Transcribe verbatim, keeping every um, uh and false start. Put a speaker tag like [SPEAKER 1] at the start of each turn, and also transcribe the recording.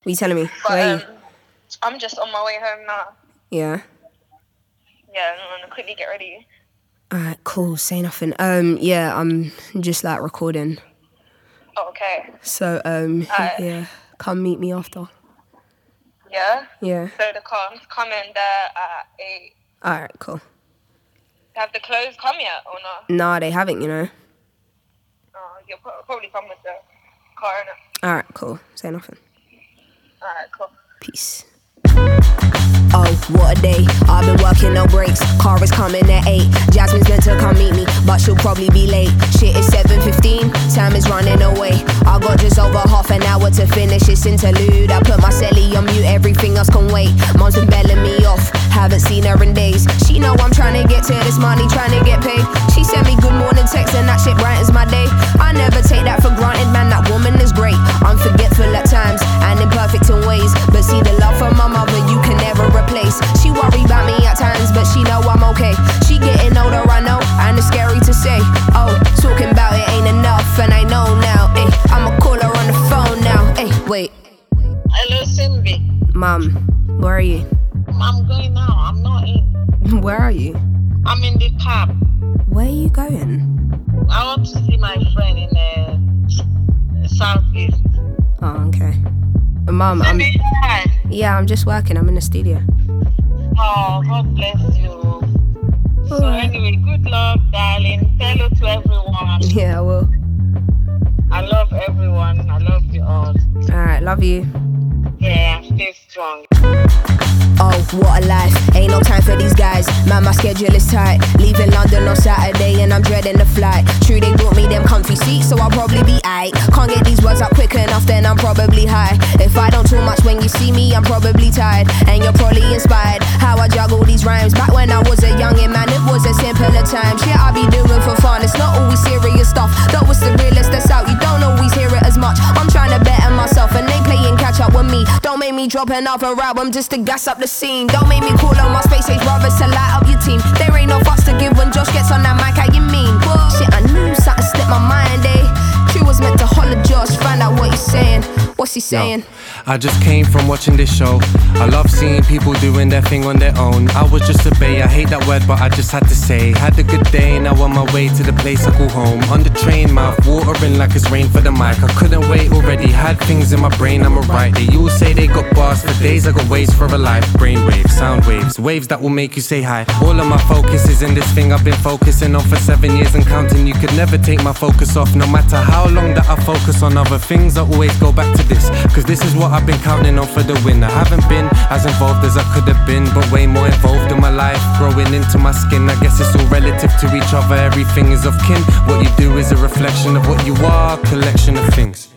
[SPEAKER 1] you telling me?
[SPEAKER 2] But
[SPEAKER 1] Where
[SPEAKER 2] um,
[SPEAKER 1] are you?
[SPEAKER 2] I'm just on my way home now.
[SPEAKER 1] Yeah.
[SPEAKER 2] Yeah, I'm gonna quickly get ready.
[SPEAKER 1] Alright, cool. Say nothing. Um, yeah, I'm just like recording.
[SPEAKER 2] Oh, okay.
[SPEAKER 1] So, um,
[SPEAKER 2] Alright.
[SPEAKER 1] yeah, come meet me after.
[SPEAKER 2] Yeah?
[SPEAKER 1] Yeah.
[SPEAKER 2] So the car's coming there at eight.
[SPEAKER 1] Alright, cool.
[SPEAKER 2] Have the clothes come yet or not?
[SPEAKER 1] Nah, they haven't, you know.
[SPEAKER 2] Oh, you'll pro- probably come with the car, innit?
[SPEAKER 1] Alright, cool. Say nothing.
[SPEAKER 2] Alright, cool.
[SPEAKER 1] Peace. Oh, what a day. I've been working no breaks. Car is coming at eight. Jasmine's meant to come meet me, but she'll probably be late. Shit, it's seven fifteen. Time is running away. I got just over half an hour to finish this interlude. I put my celly on mute, everything else can wait. Mom's been belling me off. Haven't seen her in days. She know I'm trying to get to this money, trying to get paid. She sent me good morning text and that shit brightens my day. I never take that for granted, man. That woman is great. I'm forgetful at times and imperfect in ways, but see the love from my mother you can never replace. She worry about me at times, but she know I'm okay. She getting older, I know, and it's scary to say. Oh, talking about it ain't enough, and I know now. Ay, I'ma call her on the phone now. Ay, wait.
[SPEAKER 3] Hello, Simbi.
[SPEAKER 1] Mum, where are you?
[SPEAKER 3] I'm going now. I'm not in.
[SPEAKER 1] Where are you?
[SPEAKER 3] I'm in the cab.
[SPEAKER 1] Where are you going?
[SPEAKER 3] I want to see my friend in the southeast.
[SPEAKER 1] Oh, okay. Mum, I'm...
[SPEAKER 3] Simbi, hi.
[SPEAKER 1] Yeah, I'm just working. I'm in the studio.
[SPEAKER 3] Oh, God bless you. So
[SPEAKER 1] Alright.
[SPEAKER 3] anyway, good luck, darling. Tell hello to everyone.
[SPEAKER 1] Yeah, I will.
[SPEAKER 3] I love everyone. I love you all.
[SPEAKER 1] Alright, love you.
[SPEAKER 3] Yeah, stay strong.
[SPEAKER 1] Oh, what a life. Ain't no time for these guys. Man, my schedule is tight. Leaving London on Saturday and I'm dreading the flight. True, they brought me them comfy seats, so I'll probably be aight. Can't get these words out quick enough, then I'm probably high. If I don't talk much when you see me, I'm probably tired. And you're probably inspired how I juggle these rhymes. Back when I was a youngin', man, it was a simpler time. Shit I be doing for fun, it's not always serious stuff. Though it's the realest that's out, you don't always hear it as much. I'm trying to better myself and they playing catch up with me. Don't make me drop another album just to gas up the scene. Don't make me call on my space age brothers to light up your team. There ain't no fucks to give when Josh gets on that mic, how you mean? Whoa. Shit, I knew something slipped my mind, eh? Q was meant to holler Josh, find out what he's saying. What's he saying?
[SPEAKER 4] Yo, I just came from watching this show. I love seeing people doing their thing on their own. I was just a bae, I hate that word but I just had to say. Had a good day, now on my way to the place I call home. On the train, mouth watering like it's rain for the mic. I couldn't wait already, had things in my brain, I'm alright. They all say they got bars for days, I got waves for a life. Brain waves, sound waves, waves that will make you say hi. All of my focus is in this thing I've been focusing on for seven years and counting. You could never take my focus off, no matter how long that I focus on other things. I always go back to this, cause this is what I've been counting on for the win. I haven't been as involved as I could have been, but way more involved in my life, growing into my skin. I guess it's all relative to each other, everything is of kin. What you do is a reflection of what you are, collection of things.